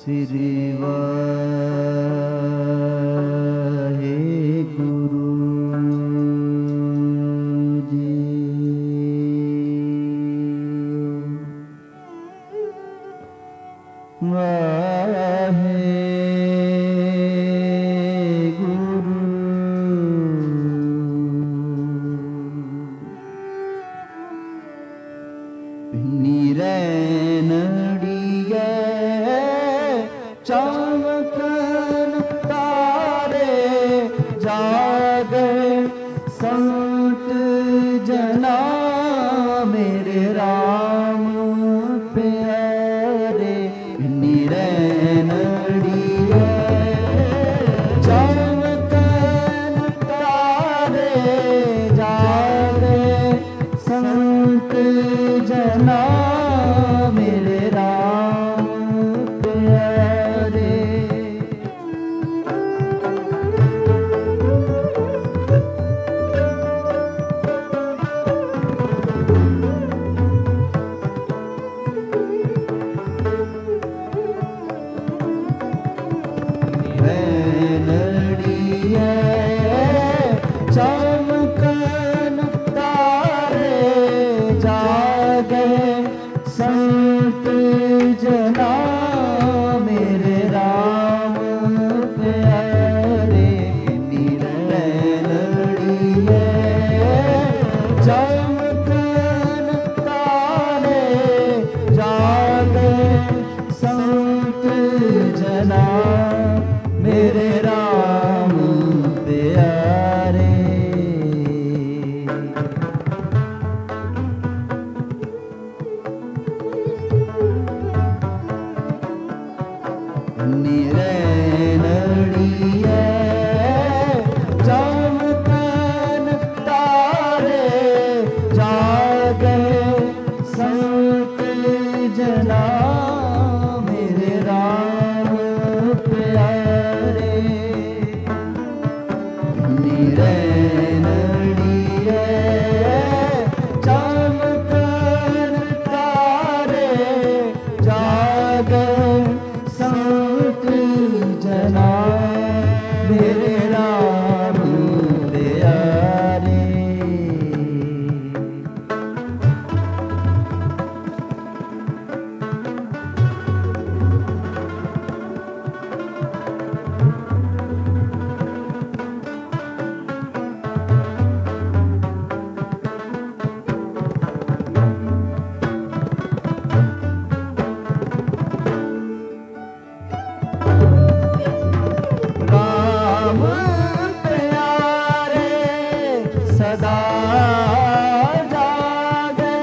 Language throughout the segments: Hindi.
श्री वाहे गुरु जी। वाहे गुरु निरैनड़िये चमकन तारे जागे संत जना मेरे राम प्यारे। निरैनड़िये चमकन तारे जागे संत जना मेरे राम प्यारे। निरैनड़िये चमकन तारे जागे संत जना मेरे राम प्यारे। निरैनड़िये चमकन तारे जागे संत जना मेरे राम प्यारे। निरैनड़िये चमकन तारे जागे संत जना मेरे राम प्यारे। निरैनड़िये चमकन तारे जागे संत जना मेरे राम प्यारे। राम प्यारे सदा जागे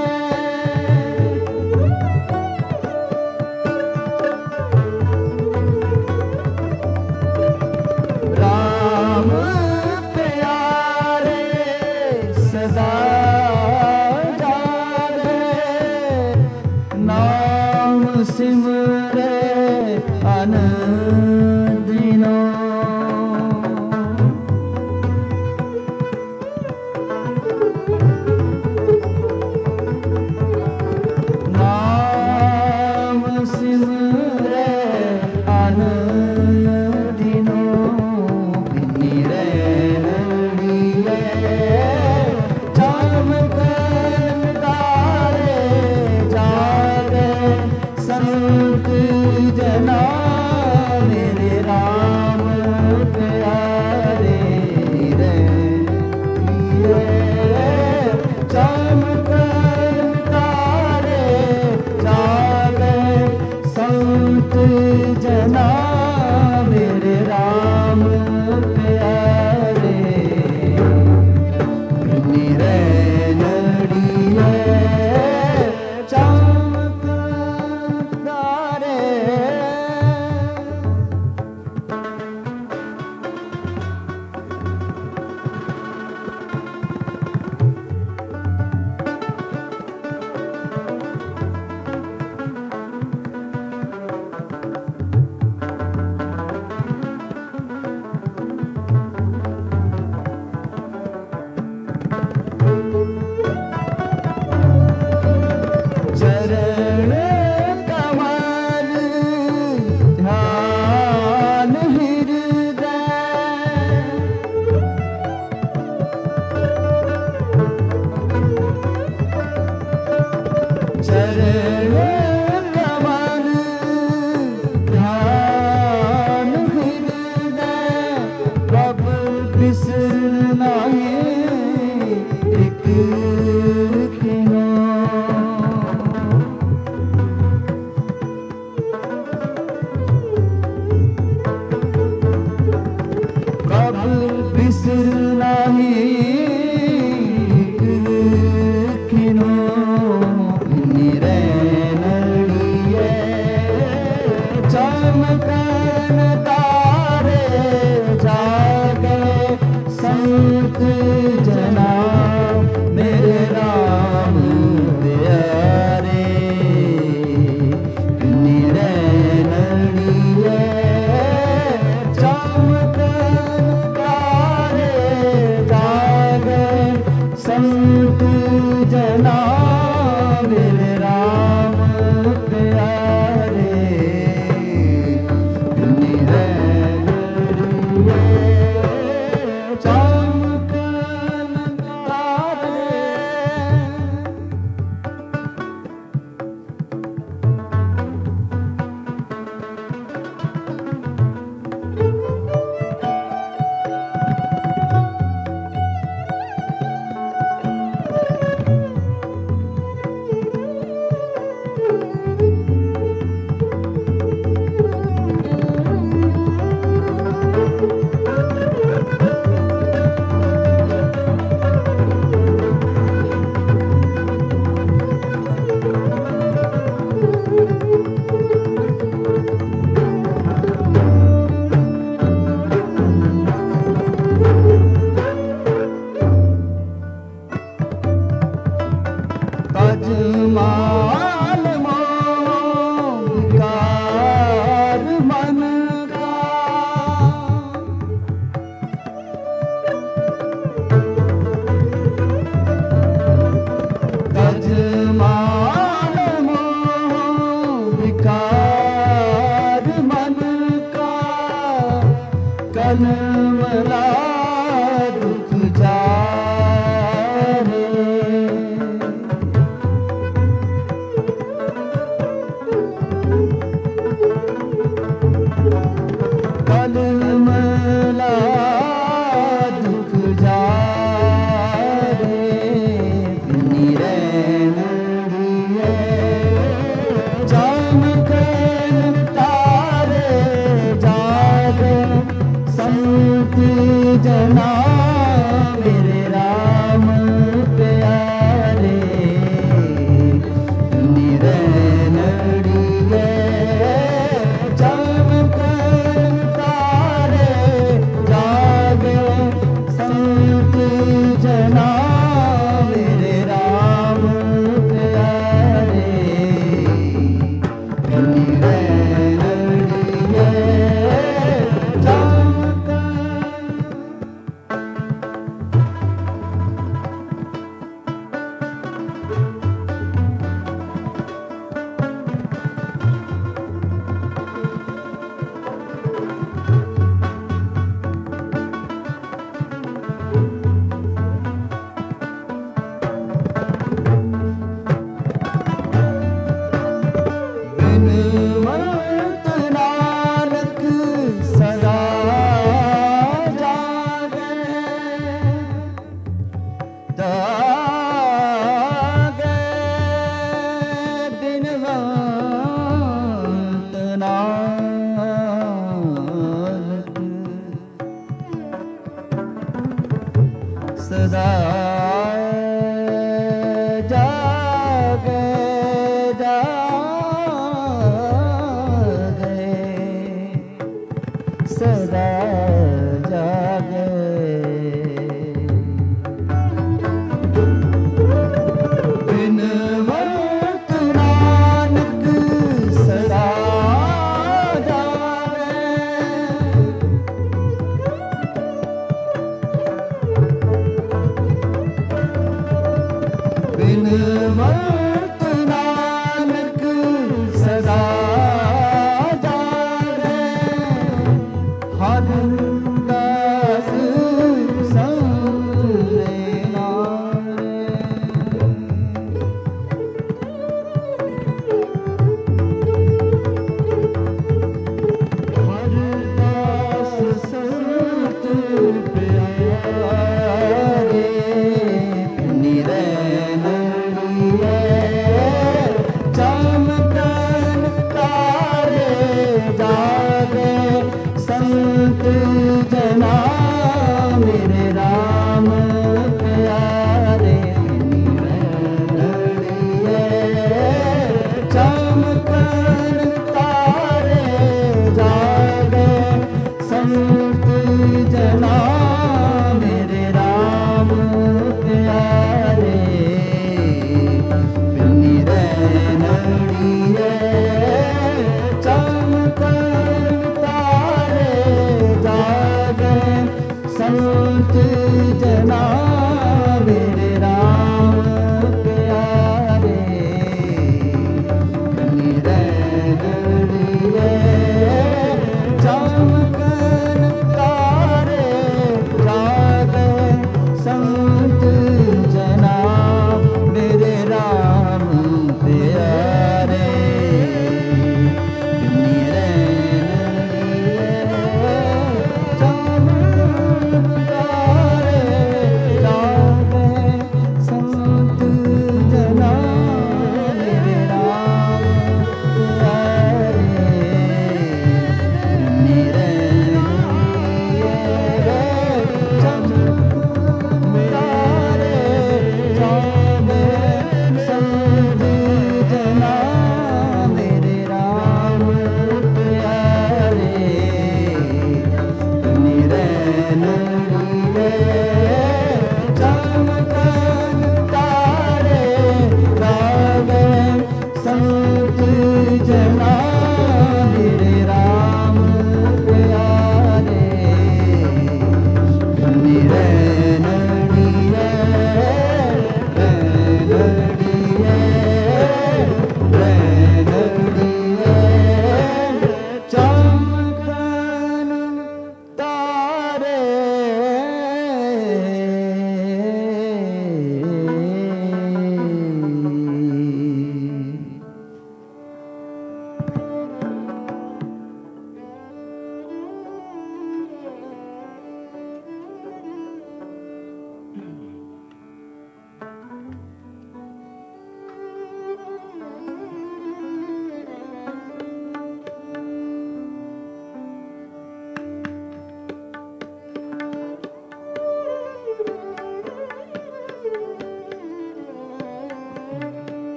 राम प्यारे सदा जागे नाम सिमरे अनदिनो नाम सिमरे अनदिनो। निरैनड़िये चमकन तारे जागे संत जना मेरे विकार मन का कलमला दुख जारे। कलमला दुख जारे निरैन जना मेरे राम प्यारे। निरैनड़िए चमकन तारे जागे संत जना मेरे राम प्यारे। निरैनड़िए सदा जागे जागे सदा जागे। बिन वक्त नानक सदा जागे। बिन वक्त नानक सदा जागे। हर दास संरे नारे। हर दास संत प्यारे। चमकन तारे जागे संत जना मेरे राम प्यारे। चमकन तारे जागे संत जना मेरे राम प्यारे। चमकन तारे जागे संत जना मेरे राम प्यारे।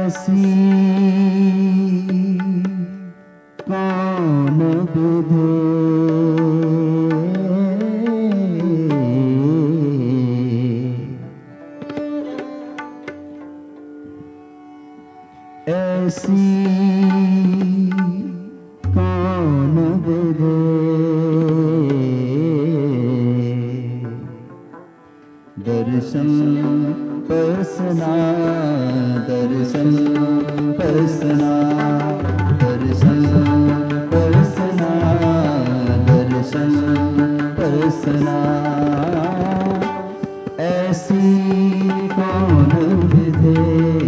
ऐसी कौन विधि ऐसी कौन विधि दर्शन परसना दर्शन परसना दर्शन परसना दर्शन परसना ऐसी कौन विधि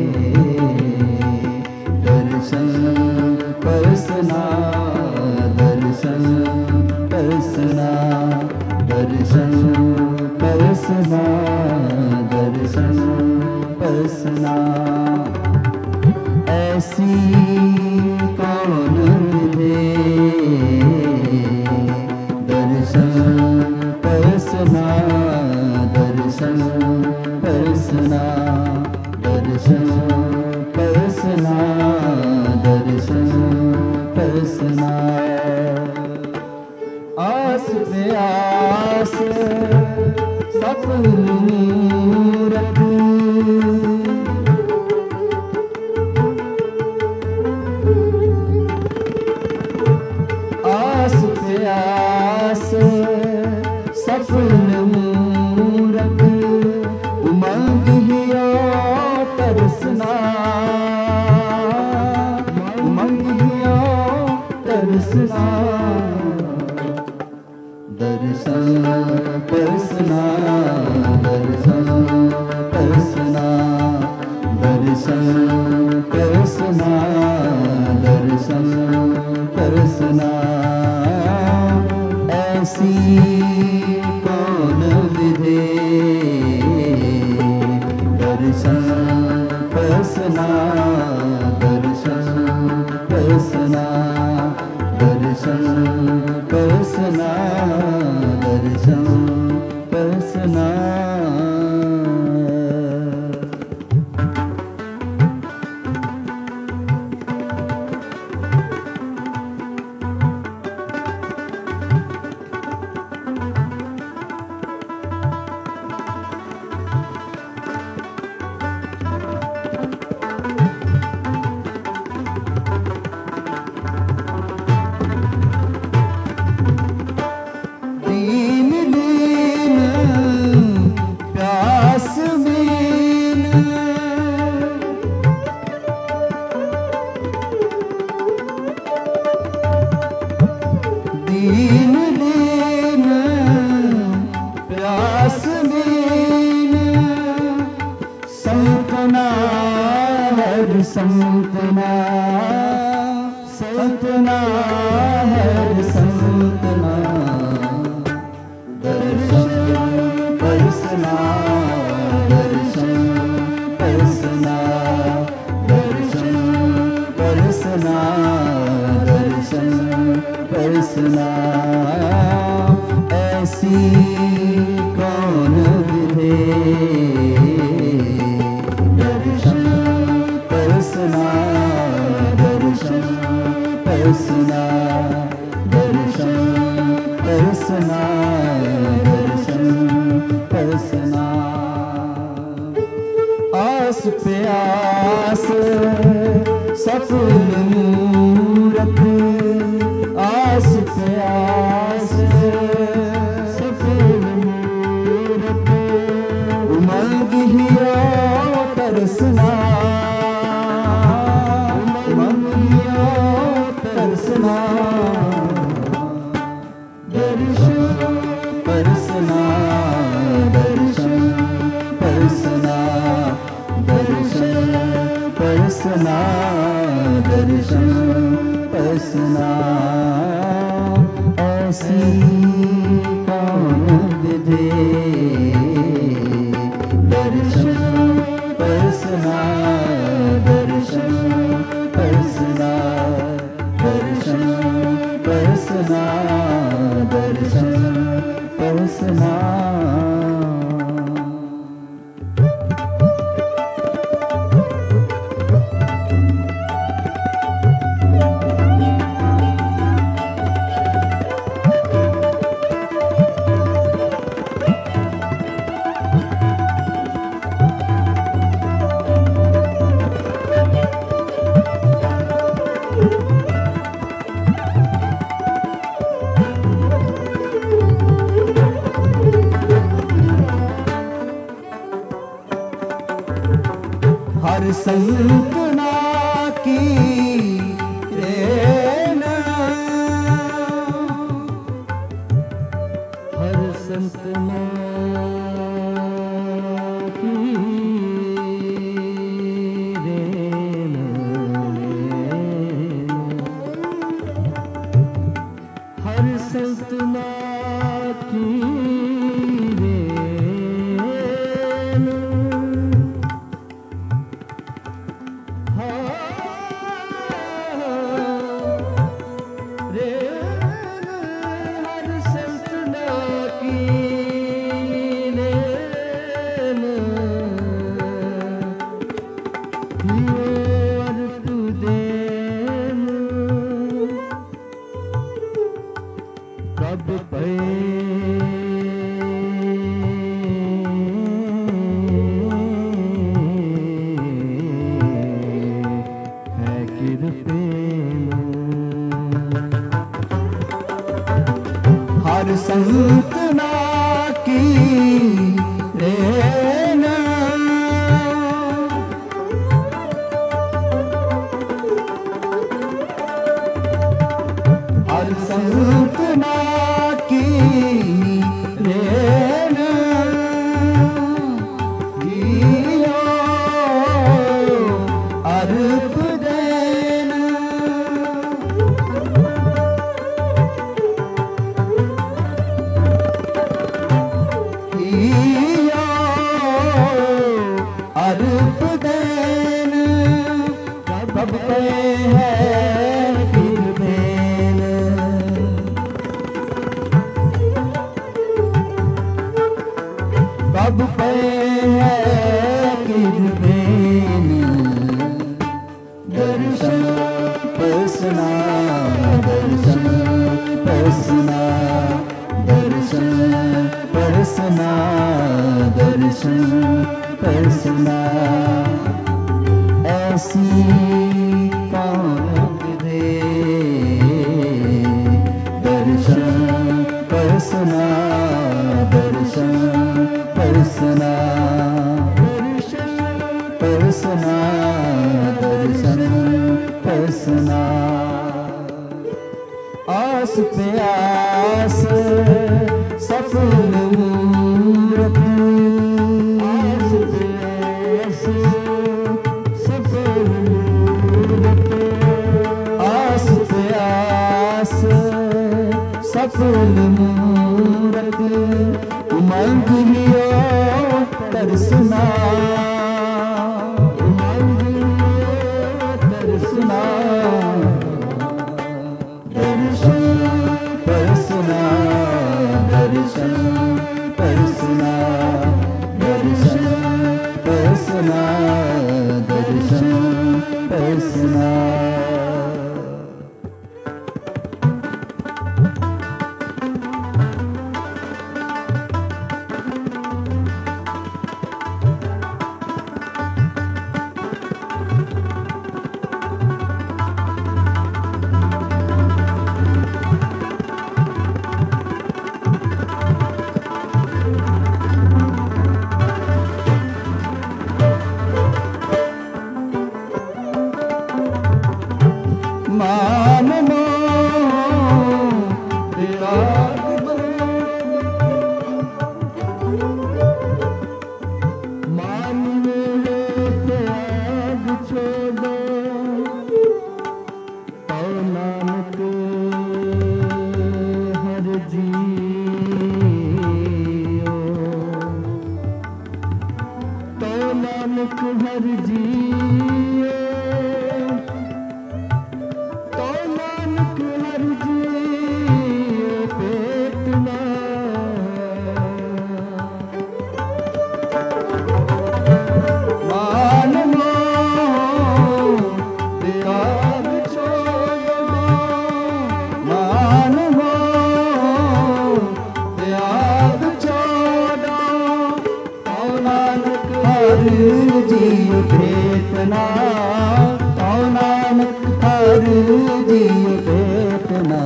दर्शन परसना दर्शन परसना दर्शन परसना दर्शन परसना ऐसी कौन विधि दर्शन परसना दर्शन परसना दर्शन परसना दर्शन परसना आस पे आस सफल मूरत आस पे आस सफल मूरत उमंग हिया तरसना उमंग हिया तरसना दर्शन परसना दर्शन परसना दर्शन परसना दर्शन परसना ऐसी कौन विधि दर्शन परसना दर्शन परसना दर्शन परसना दर्शन परसना दीन दीन प्यास दीन संतना हर संतना संतना हर संतना दर्शन परसना दर्शन परसना दर्शन परसना दर्शन परसना ऐसी कौन विधि दर्शन परसना दर्शन परसना दर्शन परसना दर्शन परसना आस पे आस सफल मूरत आस पे आस सफल मूरत उमंग हिया तरसना उमंग हिया तरसना दर्शन परसना दर्शन परसना दर्शन परसना दर्शन परसना ऐसी कौन विधि दर्शन परसना दर्शन परसना दर्शन परसना दर्शन परसना कृपेलो हर संत ना की रेना हर संत ना की रेना जियो अर्प देना जियो अर्प देना कब पे है कब पे है किरबेन दर्शन परसना दर्शन परसना दर्शन परसना दर्शन परसना ऐसी कौन दे दर्शन परसना दर्शन परसना परसना दर्शन परसना आस पे आस सफल मूरत आस पे आस सफल मूरत आस पे आस सफल मूरत उमंग लियो तरसना उमंग लियो तरसना दर्शन परसना दर्शन परसना दर्शन परसना दर्शन परसना मान लो त्याग दो मान लो त्याग छोड़ो तो नानक हर जियो तो नानक हर जियो तो नानक हर जियो पेटना मान लो त्याग छोड़ो मान लो त्याग छोड़ो तो नानक हर जियो पेटना तो नानक हर जियो पेटना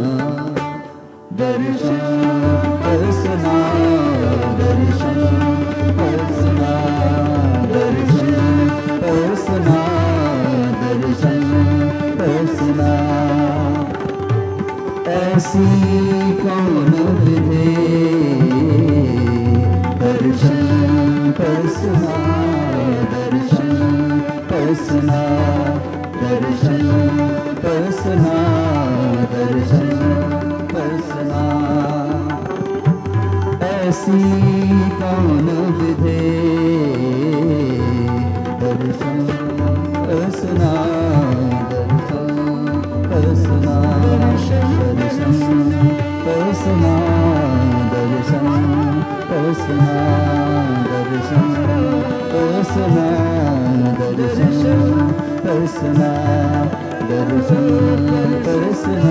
दर्शन परसना दर्शन परसना दर्शन परसना दर्शन परसना ऐसी कौन विधे दर्शन परसना दर्शन परसना दर्शन परसना दर्शन परसना ऐसी कौन विधे दर्शन परसना दर्शन परसना दर्शन परसना दर्शन परसना दर्शन परसना दर्शन परसना दर्शन परसना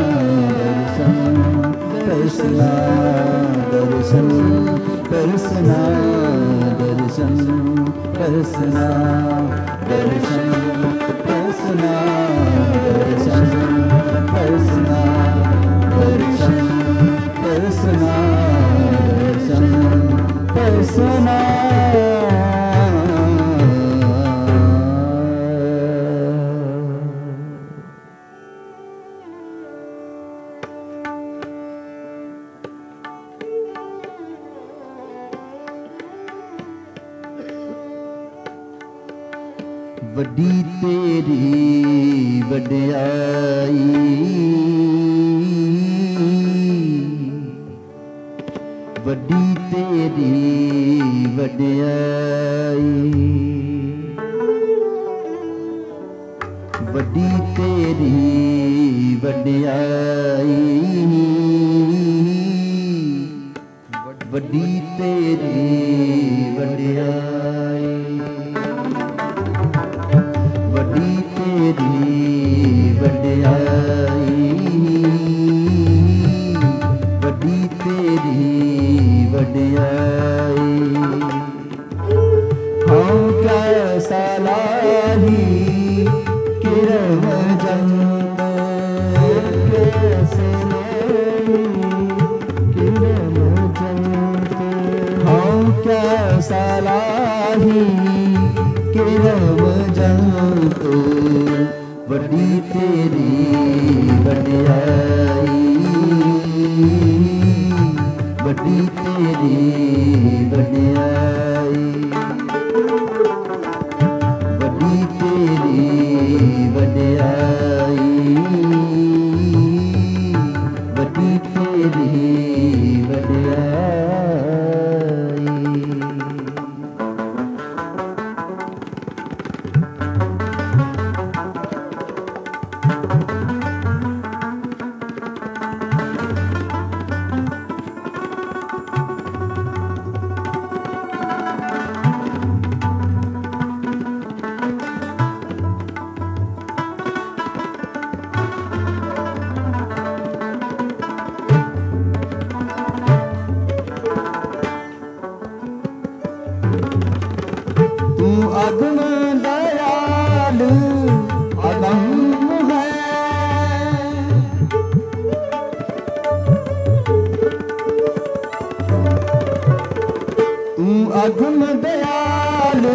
दर्शन परसना दर्शन परसना दर्शन परसना दर्शन परसना वड्डी तेरी वड्याई, वड्डी तेरी वड्याई, वड्डी तेरी वड्याई, वड्डी तेरी वड्याई, वड्डी तेरी वड्याई, वड्डी तेरी वड्याई। हाँ कैसा लाही किरम जंत, कैसे किरम जंत, हाँ कैसा लाही किरम जंत, वड्डी तेरी वड्याई, वड्डी तेरी वड्याई, वड्डी तेरी वड्याई, वड्डी तेरी वड्याई। तू अगम दयाल अगम है, तू अगम दयाल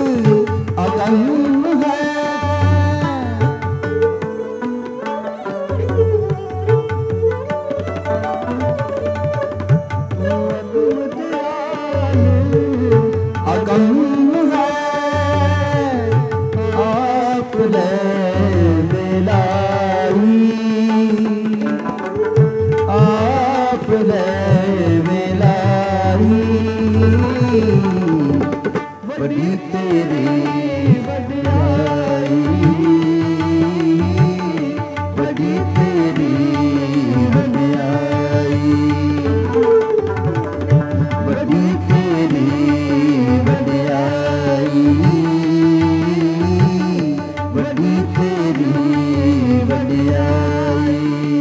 अगम है, अगम है, आप ले मिलाई, आप ले मिलाई, वड्डी तेरी वड्याई, वड्डी तेरी वड्याई, वड्डी तेरी वड्याई, वड्डी तेरी वड्याई।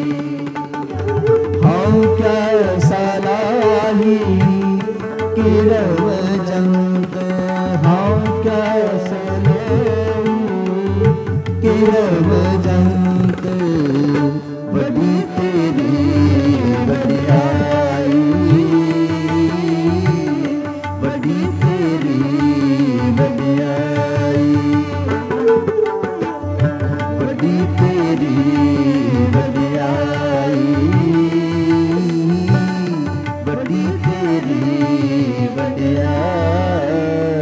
हाँ कैसा लाही किरम जंत, हाँ कैसा लाही किरम जंत, वड्डी तेरी वड्याई, वड्डी तेरी वड्याई, वड्डी तेरी वड्याई, वड्डी तेरी वड्याई।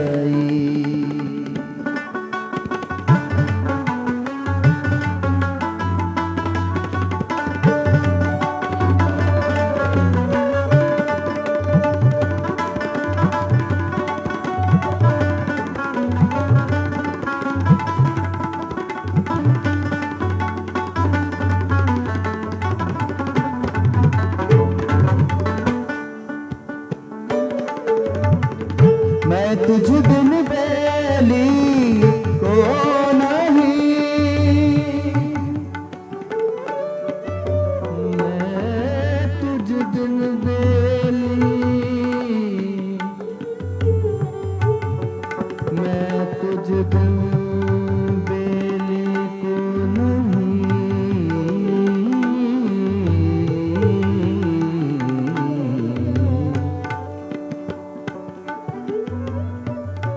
मैं तुझ बिन बेली को नहीं, मैं तुझ बिन बेली, मैं तुझ बिन बेली को नहीं,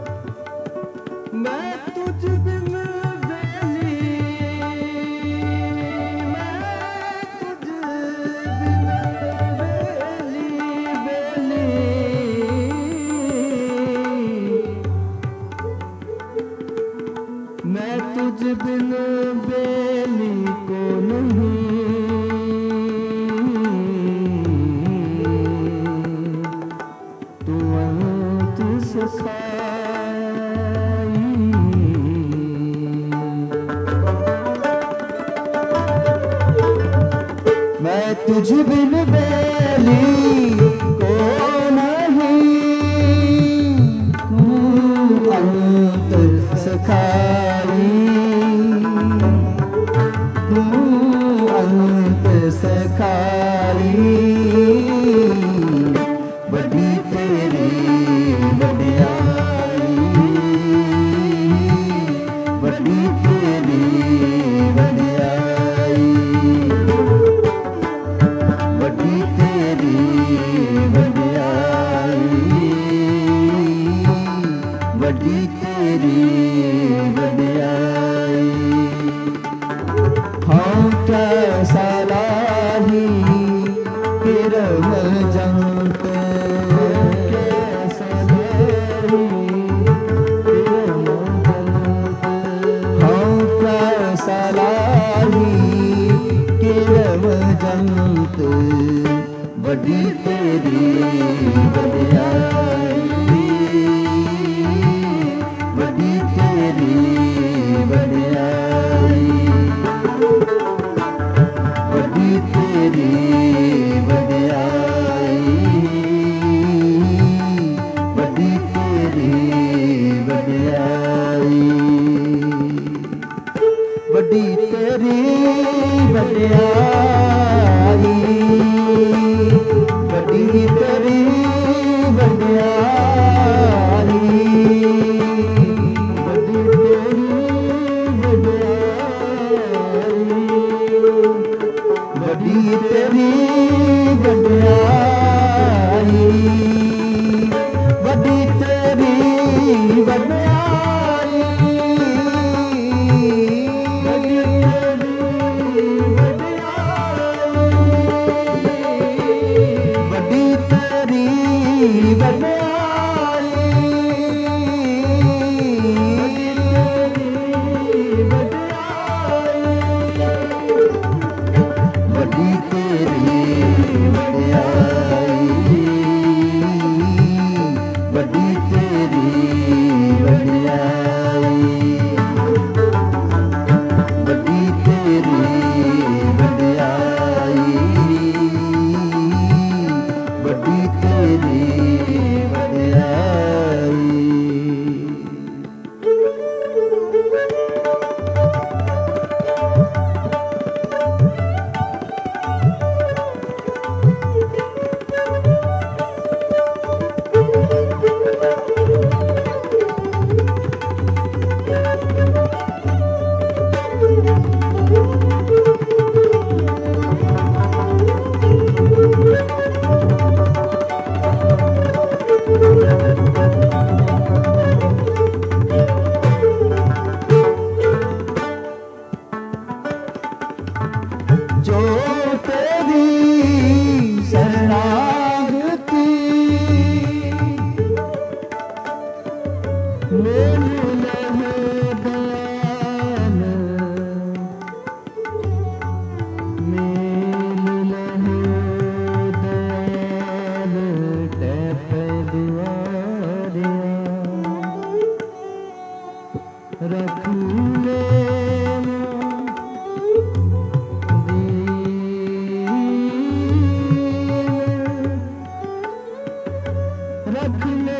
तुझ बिन बेली को नहीं, तू अंत सखाई, तू अंत सखाई, बड़ी तेरी वड्याई, बड़ी तेरी वड्याई, बड़ी तेरी वड्याई, बड़ी तेरी वड्याई। हाँ कैसा लाही किरम जंत, कैसा लाही किरम जंत, हाँ कैसा लाही किरम जंत, बड़ी तेरी वड्याई, बड़ी तेरी वड्याई, बड़ी तेरी वड्याई, बड़ी तेरी वड्याई, बड़ी तेरी वड्याई, बड़ी तेरी वड्याई, बड़ी तेरी वड्याई, बड़ी तेरी वड्याई, बड़ी तेरी वड्याई, बड़ी तेरी वड्याई, बड़ी तेरी वड्याई, बड़ी तेरी वड्याई, बड़ी तेरी वड्याई, बड़ी तेरी वड्याई। जो तेरी शरणागति मेल लहे दयाल, मेल लहे दयाल, टैप दुआरिया रख ले रख ले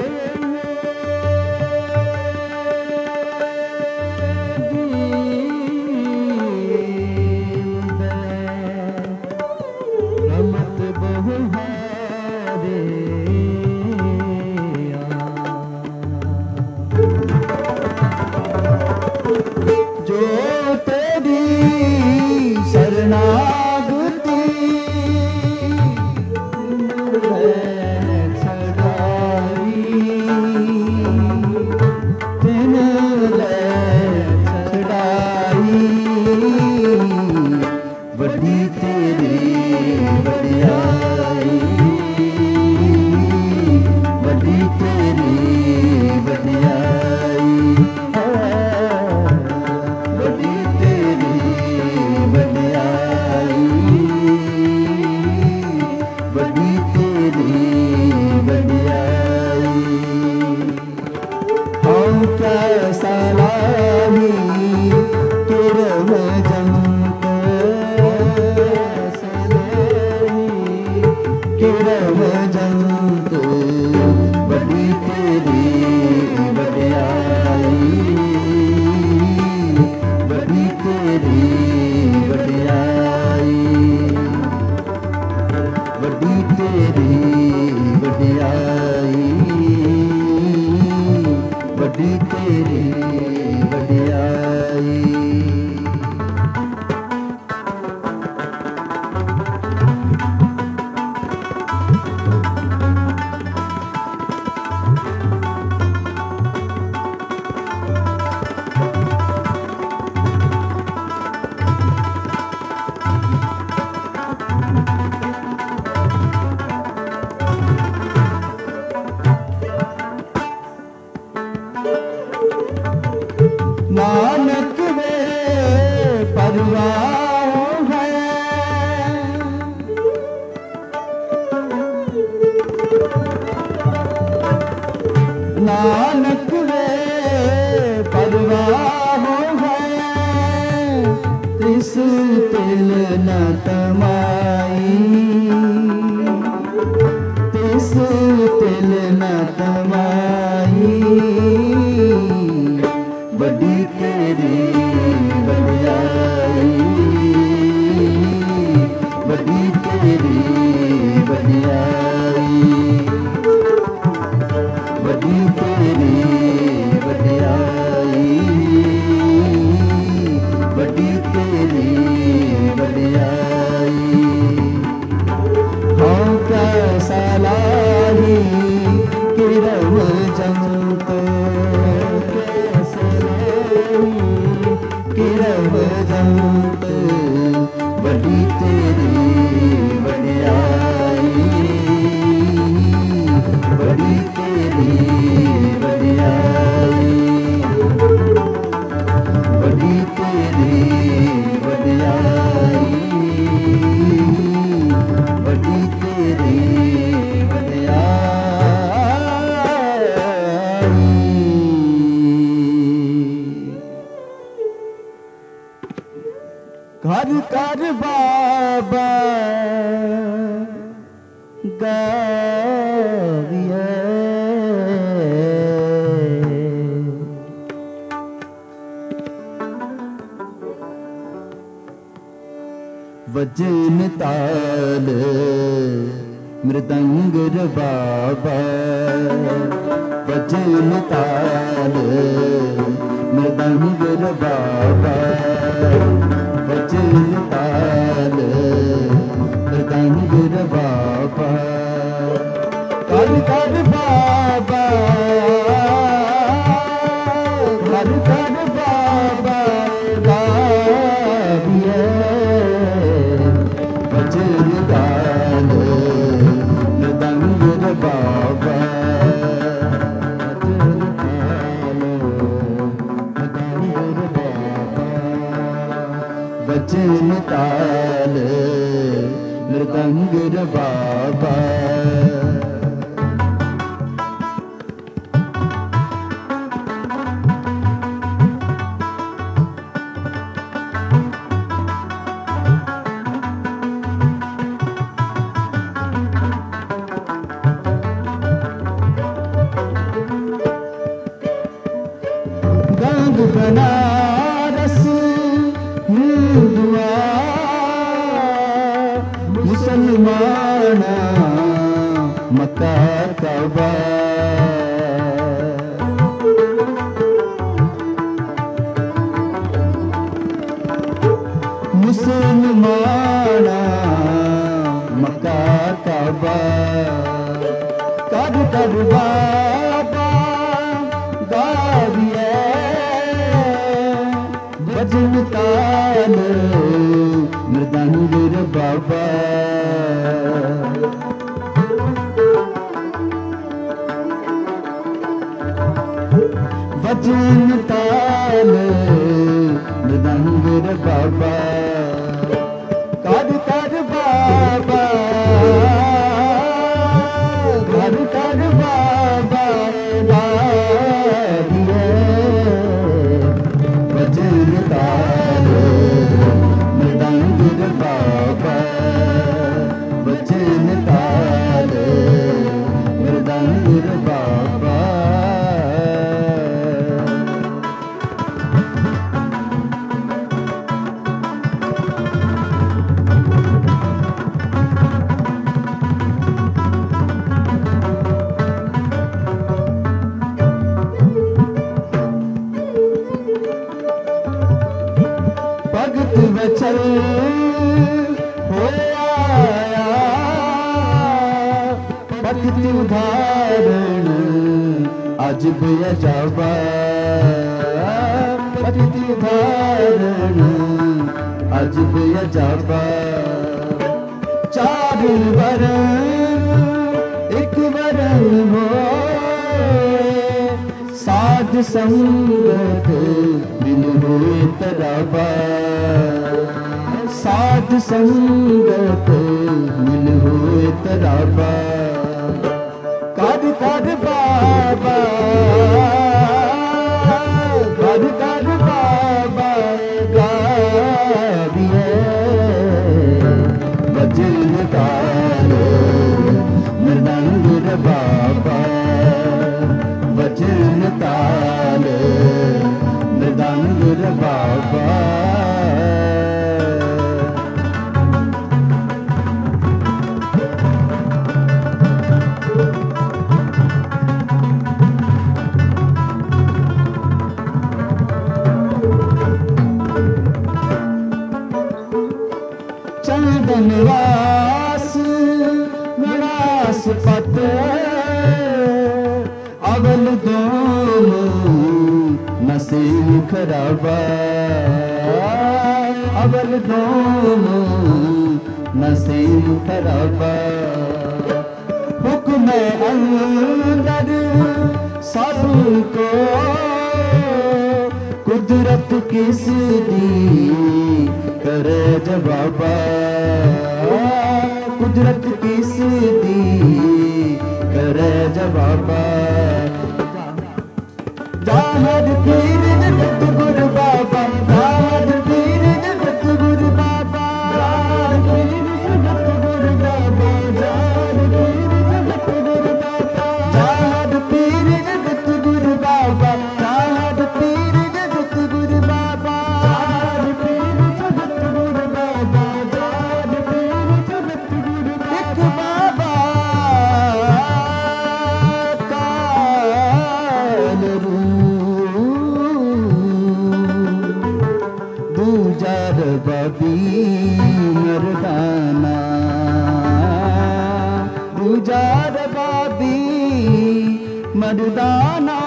रमत बहुहारे, जो तेरी शरणागति बड़ी तेरी वड्याई, बड़ी तेरी वड्याई, बड़ी तेरी वड्याई, बड़ी तेरी वड्याई। हम कैसा लाही किरम जंत, कैसा परवाह है। नानक वे परवाह है, तिस तिल न तमाई, तिस तिल न तमाई। बड़ी तेरी बड़ाई, बड़ी तेरी बड़ाई, बड़ी तेरी बड़ाई, बड़ी तेरी बड़ाई। हाँ कैसा लाही किरम जंत, कैसा लाही किरम जंत। बड़ी तेरी बड़ाई, बड़ी तेरी बड़ाई, बड़ी तेरी बड़ाई, बड़ी तेरी बड़ाई। घर कर बाबा गाविए, वजन ताल मृदंग बाबा, वजन ताल मृदंग बाबा, वजन ताल मृदंग बाबा। कर कर बाबा, कर कर बाबा गाविए, वजन ताल मृदंग बाबा, वजन ताल मृदंग बाबा, वजन ताल मृदंग बाबा। गंग बनारस हिंदुआ, मुसलमाना मक्का कबा। मुसलमाना मक्का कबा। कर कर बाबा गाविए, भजन ताल मृदंग बाबा। भजन ताल मृदंग बाबा। कर कर बाबा, कर कर बाबा गाविए, भजन ताल मृदंग बाबा, भजन ताल मृदंग बाबा। भगत वचल हो आया, भगत उदाहरण अजब अजबा। भगत उदाहरण अजब अजबा। चार वरण एक वरण हो, साध संगत बिन होए तराबा। साध संगत मिल होए तराबा कर कर बाबा कर कर बाबा गाविए भजन ताल मृदंग रे बाबा भजन ताल मृदंग रे बाबा चंदनवास गणास पत अवल दोम नसीब खराबा अवल दोम नसीब खराबा हुक्म अंदर सबको कुदरत किस दी करे जवाबा कुदरत किस दी करे जवाबा जाहर पीर जगत गुरु बाबा जाहर पीर जगत गुरु बाबा जाहर पीर जगत गुरु बाबा जाहर पीर जगत गुरु बाबा जाहर पीर जगत गुरु बाबा जाहर पीर जगत गुरु बाबा जाहर पीर जगत गुरु बाबा एक बाबा काल दूजार बाबी मर्दाना दूजार बाबी मर्दाना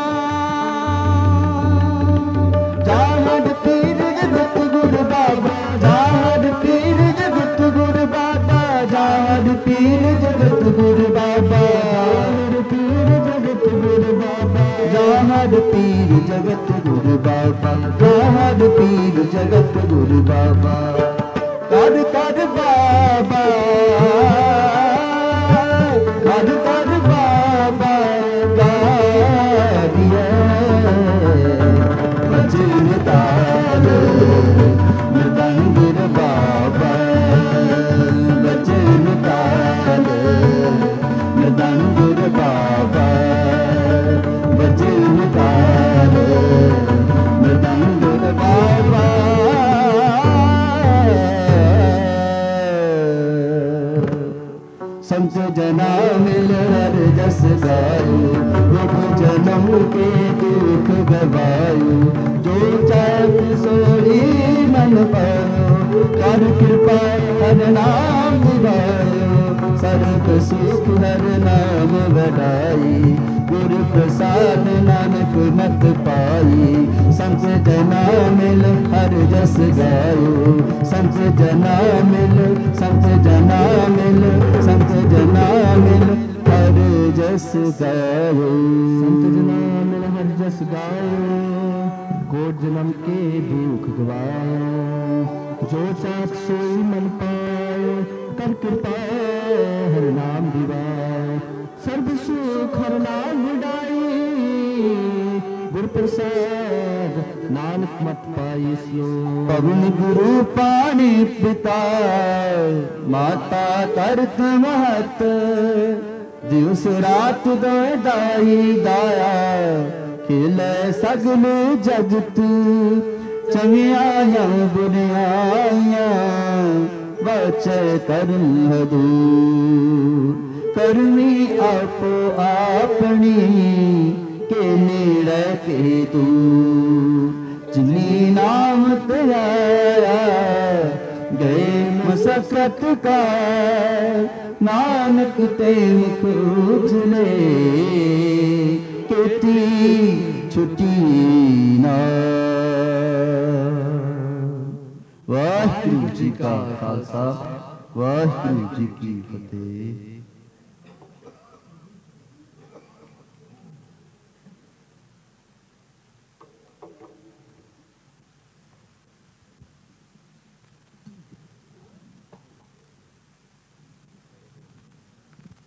जाहर पीर जगत गुरु बाबा जाहर पीर जगत गुरु बाबा जाहर पीर जगत गुरु बाबा जाहर पीर जगत गुरु बाबा जाहर पीर जगत गुरु बाबा कर कर बाबा कर कर बाबा गाविए भजन ताल मृदंग रे बाबा भजन ताल मृदंग रे बाबा भजन ताल मृदंग रे बाबा संत जना मिल हर जस गायो दुख जन्म के दुख गवायो जो चाहे सोई मन पायो कर कृपा हर नाम दिवायो सर्व सुख हर नाम बढ़ाई गुरु प्रसाद नानक मत पाई संत जना मिल हर जस गायो संत जना मिल संत जना मिल संत जना मिल हर जस गायो संत जना मिल हर जस गायो कोट जन्म के दुख गवायो जो चाख सोई मन पायो कर कृपा हर नाम दिवायो सर्व सुख हर नाम उड़ाई गुरु प्रसाद नानक मत पाई सियो पवन गुरु पानी पिता माता तरत महत दिवस रात दो दाई दाया खिले सगल जगत चंगियां बुरियां बचे करम दूर करनी आपो अपनी के नेड़े के तू जिनी नाम तेरा गए मसकत का नानक ते मुख उजले केती छुट्टी ना। वाहिगुरु जी का खालसा वाहिगुरु जी की फतेह।